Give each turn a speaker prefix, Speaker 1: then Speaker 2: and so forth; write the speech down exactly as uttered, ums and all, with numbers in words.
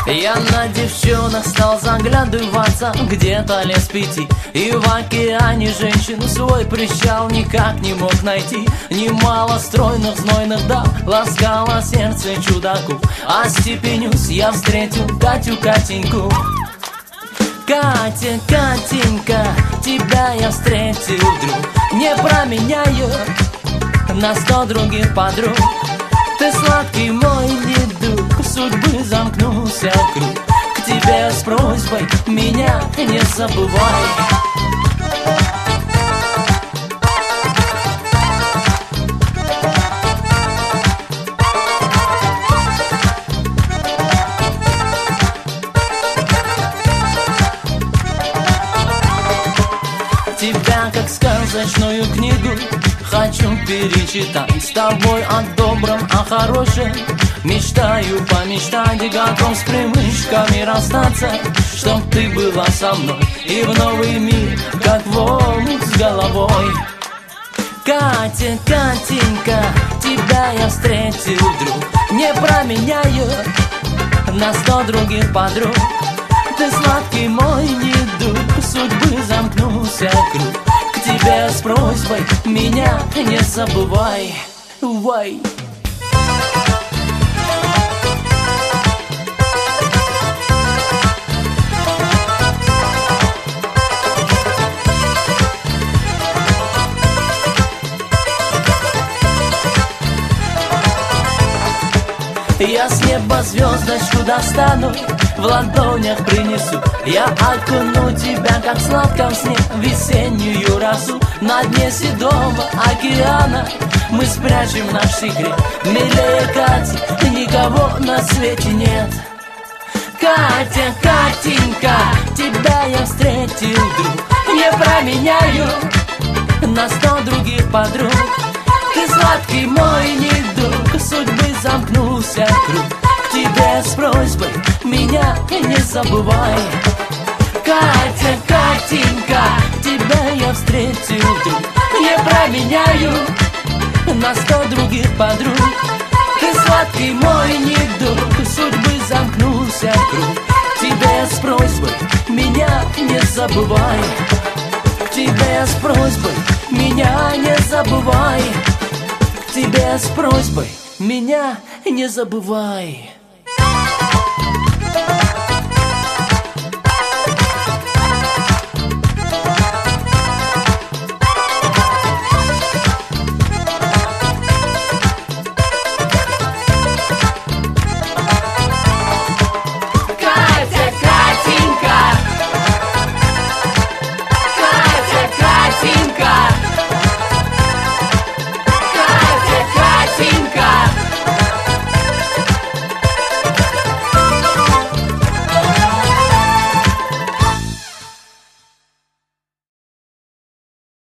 Speaker 1: Я на девчонок стал заглядываться, где-то лет с пяти, и в океане женщин свой причал никак не мог найти. Немало стройных, знойных дам ласкало сердце чудаку, а степенюсь я встретил Катю, Катеньку. Катя, Катенька, тебя я встретил вдруг, не променяю на сто других подруг. Ты сладкий мой недуг, судьбы замкнулся круг. К тебе с просьбой меня не забывай. Тебя, как сказочную книгу, хочу перечитать. С тобой о добром, о хорошем мечтаю помечтать. Готов с привычками расстаться, чтоб ты была со мной и в новый мир, как в омут с головой. Катя, Катенька, тебя я встретил вдруг, не променяю на сто других подруг. Ты сладкий мой недуг, судьбы замкнулся круг. К тебе с просьбой меня не забывай. Вай. Я с неба звездочку достану, в ладонях принесу. Я окуну тебя, как в сладком сне, весеннюю росу. На дне седого океана мы спрячем наш секрет. Милее Кати никого на свете нет. Катя, Катенька, тебя я встретил вдруг, не променяю на сто других подруг. Ты сладкий мой недуг, судьбы замкнулся круг. К тебе с просьбой меня не забывай. Катя, Катенька, тебя я встретил вдруг, не променяю на сто других подруг. Ты сладкий мой недуг, судьбы замкнулся круг. К тебе с просьбой меня не забывай. К тебе с просьбой меня не забывай. К тебе с просьбой меня не забывай.